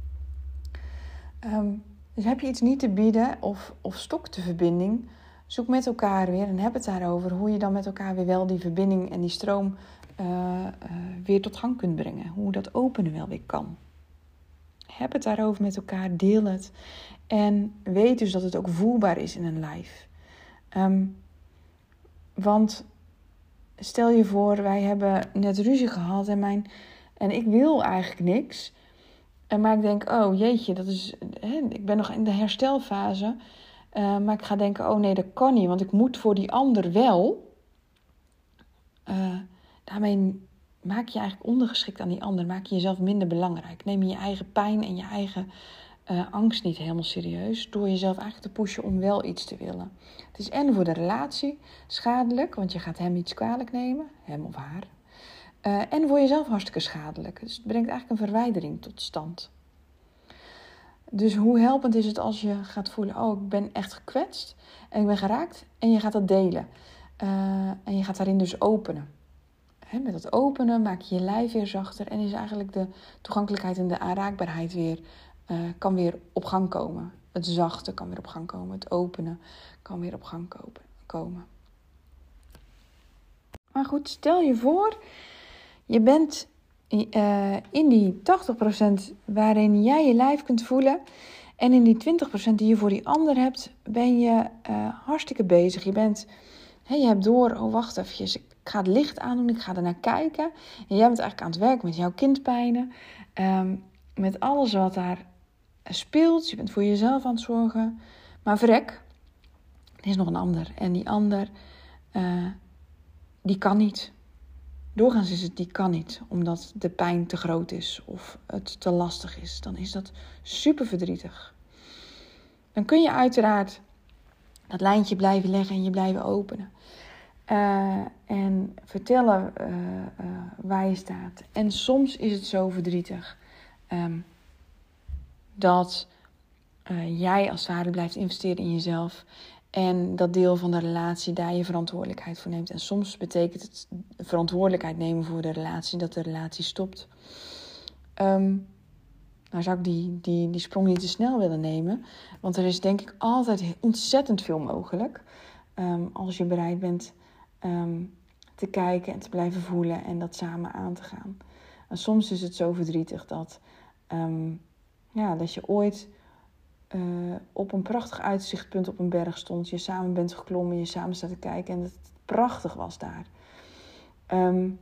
Um, dus heb je iets niet te bieden of, of stokt de verbinding, zoek met elkaar weer en heb het daarover hoe je dan met elkaar weer wel die verbinding en die stroom uh, uh, weer tot gang kunt brengen. Hoe dat openen wel weer kan. Heb het daarover met elkaar, deel het. En weet dus dat het ook voelbaar is in een lijf. Um, want stel je voor, wij hebben net ruzie gehad en, mijn, en ik wil eigenlijk niks. En maar ik denk, oh jeetje, dat is, hè, ik ben nog in de herstelfase. Uh, maar ik ga denken, oh nee, dat kan niet, want ik moet voor die ander wel. Uh, daarmee maak je eigenlijk ondergeschikt aan die ander. Maak je jezelf minder belangrijk. Neem je je eigen pijn en je eigen uh, angst niet helemaal serieus. Door jezelf eigenlijk te pushen om wel iets te willen. Het is en voor de relatie schadelijk, want je gaat hem iets kwalijk nemen. Hem of haar. Uh, en voor jezelf hartstikke schadelijk. Dus het brengt eigenlijk een verwijdering tot stand. Dus hoe helpend is het als je gaat voelen, oh, ik ben echt gekwetst en ik ben geraakt. En je gaat dat delen. Uh, en je gaat daarin dus openen. He, met dat openen maak je je lijf weer zachter. En is eigenlijk de toegankelijkheid en de aanraakbaarheid weer, uh, kan weer op gang komen. Het zachte kan weer op gang komen. Het openen kan weer op gang komen. Maar goed, stel je voor, je bent uh, in die tachtig procent waarin jij je lijf kunt voelen. En in die twintig procent die je voor die ander hebt, ben je uh, hartstikke bezig. Je bent, he, je hebt door, oh wacht eventjes, ik ga het licht aandoen, ik ga er naar kijken. En jij bent eigenlijk aan het werk met jouw kindpijnen. Um, met alles wat daar speelt. Je bent voor jezelf aan het zorgen. Maar vrek, er is nog een ander. En die ander, uh, die kan niet. Doorgaans is het, die kan niet. Omdat de pijn te groot is of het te lastig is. Dan is dat super verdrietig. Dan kun je uiteraard dat lijntje blijven leggen en je blijven openen. Uh, en vertellen uh, uh, waar je staat. En soms is het zo verdrietig um, dat uh, jij als vader blijft investeren in jezelf. En dat deel van de relatie daar je verantwoordelijkheid voor neemt. En soms betekent het verantwoordelijkheid nemen voor de relatie dat de relatie stopt. Um, nou zou ik die, die, die sprong niet te snel willen nemen. Want er is denk ik altijd ontzettend veel mogelijk. Um, als je bereid bent um, te kijken en te blijven voelen en dat samen aan te gaan. En soms is het zo verdrietig dat, um, ja, dat je ooit uh, op een prachtig uitzichtpunt op een berg stond. Je samen bent geklommen, je samen staat te kijken en dat het prachtig was daar. Um,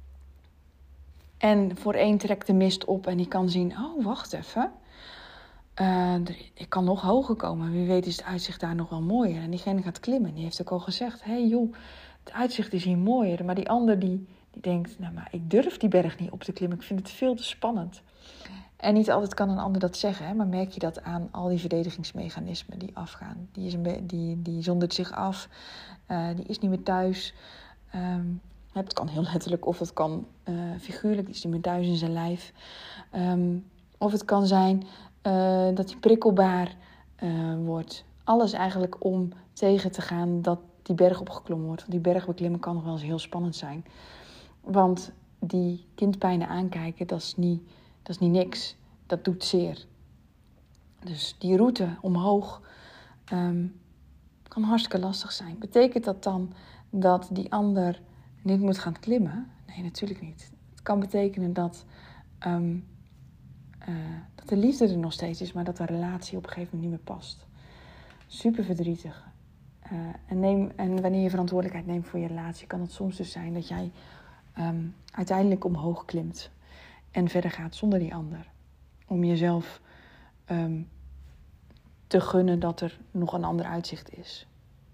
en voor één trekt de mist op en die kan zien, oh wacht even. Uh, ik kan nog hoger komen. Wie weet is het uitzicht daar nog wel mooier. En diegene gaat klimmen. Die heeft ook al gezegd, hé hey joh, het uitzicht is hier mooier. Maar die ander die, die denkt, nou maar ik durf die berg niet op te klimmen. Ik vind het veel te spannend. En niet altijd kan een ander dat zeggen. Hè? Maar merk je dat aan al die verdedigingsmechanismen die afgaan. Die, is een be- die, die zondert zich af. Uh, die is niet meer thuis. Um, het kan heel letterlijk of het kan uh, figuurlijk. Die is niet meer thuis in zijn lijf. Um, of het kan zijn uh, dat hij prikkelbaar uh, wordt. Alles eigenlijk om tegen te gaan dat die berg opgeklommen wordt. Want die berg beklimmen kan nog wel eens heel spannend zijn. Want die kindpijnen aankijken, dat is niet, dat is niet niks. Dat doet zeer. Dus die route omhoog um, kan hartstikke lastig zijn. Betekent dat dan dat die ander niet moet gaan klimmen? Nee, natuurlijk niet. Het kan betekenen dat, um, uh, dat de liefde er nog steeds is, maar dat de relatie op een gegeven moment niet meer past. Super verdrietig. Uh, en, neem, en wanneer je verantwoordelijkheid neemt voor je relatie, kan het soms dus zijn dat jij um, uiteindelijk omhoog klimt en verder gaat zonder die ander. Om jezelf um, te gunnen dat er nog een ander uitzicht is.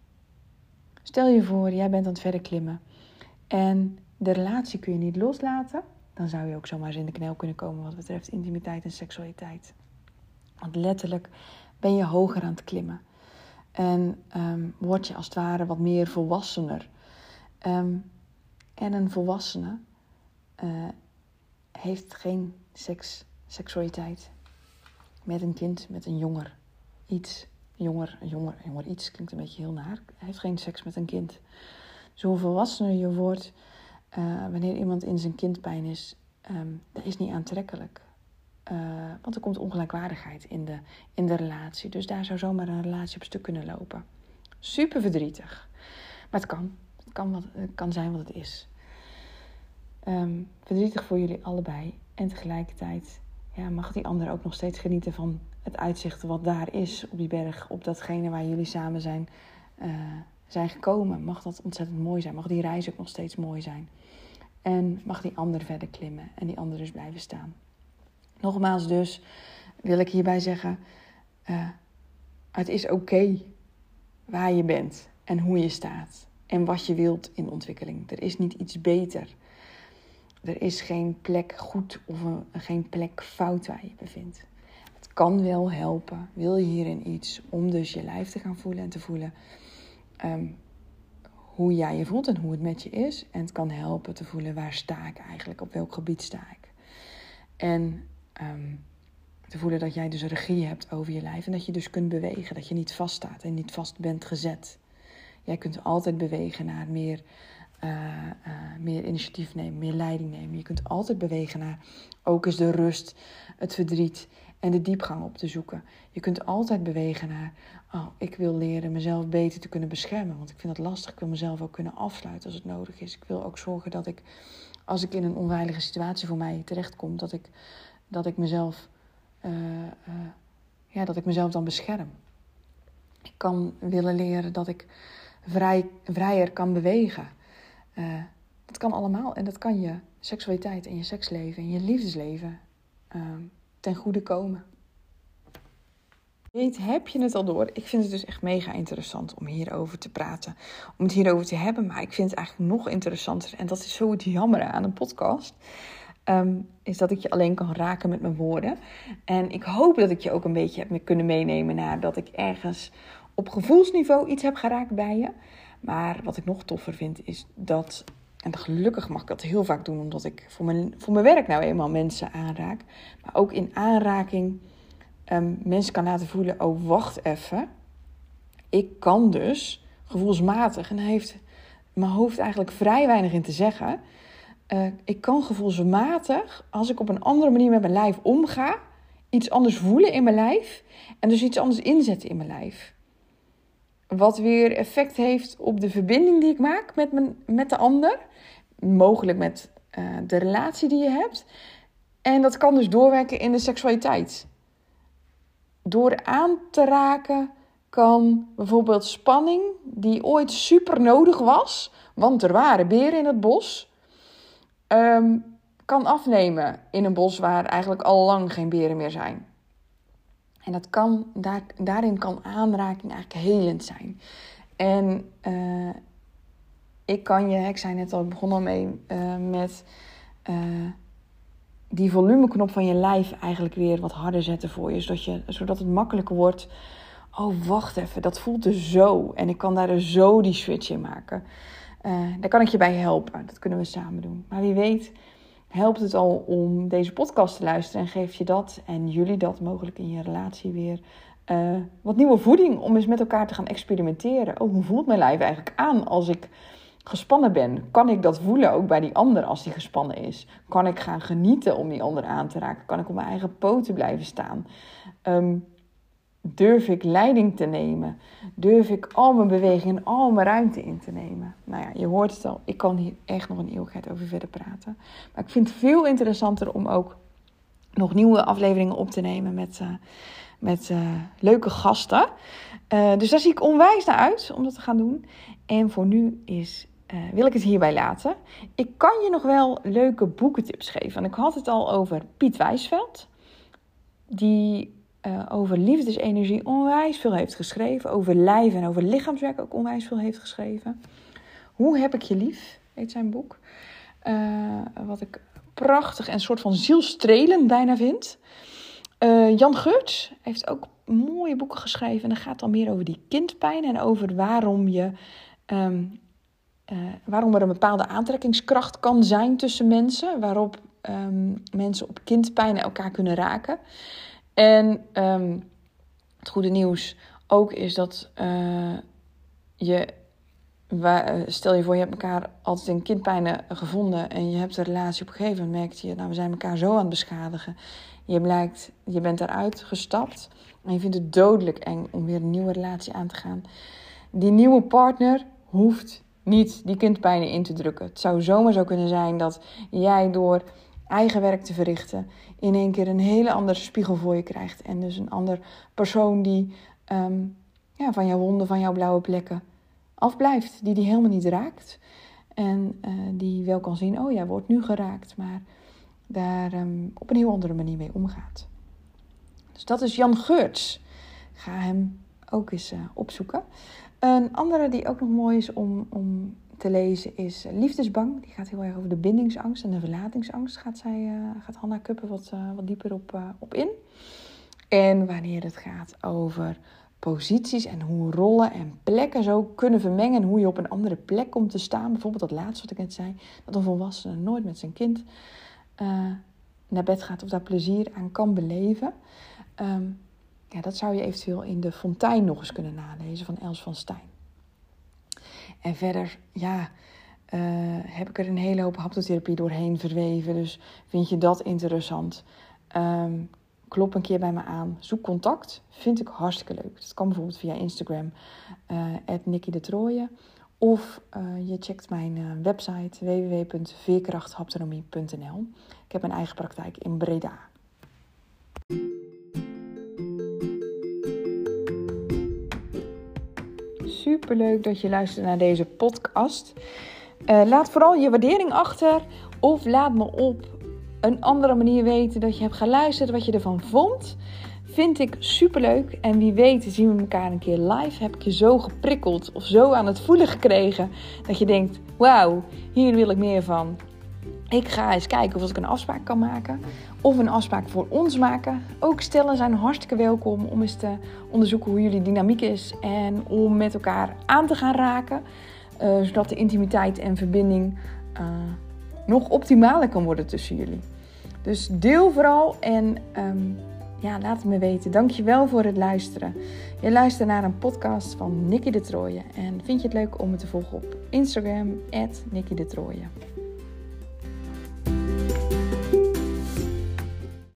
Stel je voor, jij bent aan het verder klimmen en de relatie kun je niet loslaten. Dan zou je ook zomaar eens in de knel kunnen komen wat betreft intimiteit en seksualiteit. Want letterlijk ben je hoger aan het klimmen. En um, word je als het ware wat meer volwassener. Um, en een volwassene uh, heeft geen seks, seksualiteit met een kind, met een jonger iets. Jonger, jonger, jonger iets klinkt een beetje heel naar. Hij heeft geen seks met een kind. Dus hoe volwassener je wordt, uh, wanneer iemand in zijn kindpijn is, um, dat is niet aantrekkelijk. Uh, want er komt ongelijkwaardigheid in de, in de relatie. Dus daar zou zomaar een relatie op stuk kunnen lopen. Super verdrietig. Maar het kan. Het kan, wat, het kan zijn wat het is. Um, verdrietig voor jullie allebei. En tegelijkertijd ja, mag die ander ook nog steeds genieten van het uitzicht wat daar is op die berg, op datgene waar jullie samen zijn, uh, zijn gekomen. Mag dat ontzettend mooi zijn. Mag die reis ook nog steeds mooi zijn. En mag die ander verder klimmen en die ander dus blijven staan. Nogmaals dus wil ik hierbij zeggen, uh, het is oké okay waar je bent en hoe je staat. En wat je wilt in ontwikkeling. Er is niet iets beter. Er is geen plek goed of een, geen plek fout waar je je bevindt. Het kan wel helpen, wil je hierin iets, om dus je lijf te gaan voelen en te voelen um, hoe jij je voelt en hoe het met je is. En het kan helpen te voelen, waar sta ik eigenlijk, op welk gebied sta ik. En um, te voelen dat jij dus regie hebt over je lijf en dat je dus kunt bewegen. Dat je niet vaststaat en niet vast bent gezet. Jij kunt altijd bewegen naar meer, uh, uh, meer initiatief nemen, meer leiding nemen. Je kunt altijd bewegen naar ook eens de rust, het verdriet en de diepgang op te zoeken. Je kunt altijd bewegen naar, oh, ik wil leren mezelf beter te kunnen beschermen. Want ik vind dat lastig, ik wil mezelf ook kunnen afsluiten als het nodig is. Ik wil ook zorgen dat ik, als ik in een onveilige situatie voor mij terechtkom, dat ik, dat ik mezelf, uh, uh, ja, dat ik mezelf dan bescherm. Ik kan willen leren dat ik vrij, vrijer kan bewegen. Uh, dat kan allemaal en dat kan je seksualiteit en je seksleven en je liefdesleven uh, ten goede komen. Weet, heb je het al door? Ik vind het dus echt mega interessant om hierover te praten. Om het hierover te hebben, maar ik vind het eigenlijk nog interessanter. En dat is zo het jammer aan een podcast. Um, is dat ik je alleen kan raken met mijn woorden. En ik hoop dat ik je ook een beetje heb kunnen meenemen naar dat ik ergens op gevoelsniveau iets heb geraakt bij je. Maar wat ik nog toffer vind is dat, en gelukkig mag ik dat heel vaak doen, omdat ik voor mijn, voor mijn werk nou eenmaal mensen aanraak. Maar ook in aanraking um, mensen kan laten voelen, oh wacht even. Ik kan dus gevoelsmatig, en daar heeft mijn hoofd eigenlijk vrij weinig in te zeggen. Uh, ik kan gevoelsmatig, als ik op een andere manier met mijn lijf omga, iets anders voelen in mijn lijf. En dus iets anders inzetten in mijn lijf. Wat weer effect heeft op de verbinding die ik maak met, mijn, met de ander. Mogelijk met uh, de relatie die je hebt. En dat kan dus doorwerken in de seksualiteit. Door aan te raken kan bijvoorbeeld spanning, die ooit super nodig was, want er waren beren in het bos, um, kan afnemen in een bos waar eigenlijk al lang geen beren meer zijn. En dat kan, daar, daarin kan aanraking eigenlijk helend zijn. En uh, ik kan je, ik zei net al, ik begon al mee uh, met uh, die volumeknop van je lijf eigenlijk weer wat harder zetten voor je. Zodat, je, zodat het makkelijker wordt. Oh, wacht even, dat voelt dus zo. En ik kan daar dus zo die switch in maken. Uh, daar kan ik je bij helpen. Dat kunnen we samen doen. Maar wie weet helpt het al om deze podcast te luisteren en geef je dat en jullie dat mogelijk in je relatie weer uh, wat nieuwe voeding om eens met elkaar te gaan experimenteren. Oh, hoe voelt mijn lijf eigenlijk aan als ik gespannen ben? Kan ik dat voelen ook bij die ander als die gespannen is? Kan ik gaan genieten om die ander aan te raken? Kan ik op mijn eigen poten blijven staan? Um, Durf ik leiding te nemen? Durf ik al mijn bewegingen en al mijn ruimte in te nemen? Nou ja, je hoort het al. Ik kan hier echt nog een eeuwigheid over verder praten. Maar ik vind het veel interessanter om ook nog nieuwe afleveringen op te nemen met, uh, met uh, leuke gasten. Uh, dus daar zie ik onwijs naar uit om dat te gaan doen. En voor nu is, uh, wil ik het hierbij laten. Ik kan je nog wel leuke boekentips geven. En ik had het al over Piet Wijsveld. Die Uh, over liefdesenergie onwijs veel heeft geschreven. Over lijf en over lichaamswerk ook onwijs veel heeft geschreven. Hoe heb ik je lief, heet zijn boek. Uh, wat ik prachtig en soort van zielstrelend bijna vind. Uh, Jan Geurts heeft ook mooie boeken geschreven. En dat gaat dan meer over die kindpijn. En over waarom, je, um, uh, waarom er een bepaalde aantrekkingskracht kan zijn tussen mensen. Waarop um, mensen op kindpijn elkaar kunnen raken. En um, het goede nieuws ook is dat uh, je, waar, stel je voor je hebt elkaar altijd in kindpijnen gevonden en je hebt een relatie, op een gegeven moment merkt je, nou we zijn elkaar zo aan het beschadigen. Je blijkt, je bent eruit gestapt en je vindt het dodelijk eng om weer een nieuwe relatie aan te gaan. Die nieuwe partner hoeft niet die kindpijnen in te drukken. Het zou zomaar zo kunnen zijn dat jij door eigen werk te verrichten, in één keer een hele andere spiegel voor je krijgt. En dus een ander persoon die um, ja, van jouw wonden, van jouw blauwe plekken afblijft. Die die helemaal niet raakt. En uh, die wel kan zien, oh jij wordt nu geraakt. Maar daar um, op een heel andere manier mee omgaat. Dus dat is Jan Geurts. Ga hem ook eens uh, opzoeken. Een andere die ook nog mooi is om, om te lezen is Liefdesbang. Die gaat heel erg over de bindingsangst en de verlatingsangst. Gaat, zij, uh, gaat Hanna Kuppen wat, uh, wat dieper op, uh, op in. En wanneer het gaat over posities en hoe rollen en plekken zo kunnen vermengen. En hoe je op een andere plek komt te staan. Bijvoorbeeld dat laatste wat ik net zei. Dat een volwassene nooit met zijn kind uh, naar bed gaat of daar plezier aan kan beleven. Um, ja, dat zou je eventueel in De Fontein nog eens kunnen nalezen van Els van Stijn. En verder, ja, uh, heb ik er een hele hoop haptotherapie doorheen verweven. Dus vind je dat interessant? Um, klop een keer bij me aan. Zoek contact. Vind ik hartstikke leuk. Dat kan bijvoorbeeld via Instagram, uh, at Nikki de Trooijen. Of uh, je checkt mijn uh, website w w w punt veerkrachthaptonomie punt n l. Ik heb een eigen praktijk in Breda. Superleuk dat je luistert naar deze podcast. Uh, laat vooral je waardering achter. Of laat me op een andere manier weten dat je hebt geluisterd. Wat je ervan vond. Vind ik superleuk. En wie weet zien we elkaar een keer live. Heb ik je zo geprikkeld of zo aan het voelen gekregen. Dat je denkt, wauw, hier wil ik meer van. Ik ga eens kijken of ik een afspraak kan maken. Of een afspraak voor ons maken. Ook stellen zijn hartstikke welkom om eens te onderzoeken hoe jullie dynamiek is. En om met elkaar aan te gaan raken. Uh, zodat de intimiteit en verbinding uh, nog optimaler kan worden tussen jullie. Dus deel vooral en um, ja, laat het me weten. Dankjewel voor het luisteren. Je luistert naar een podcast van Nikki de Trooijen. En vind je het leuk om me te volgen op Instagram, at Nikki de Trooijen.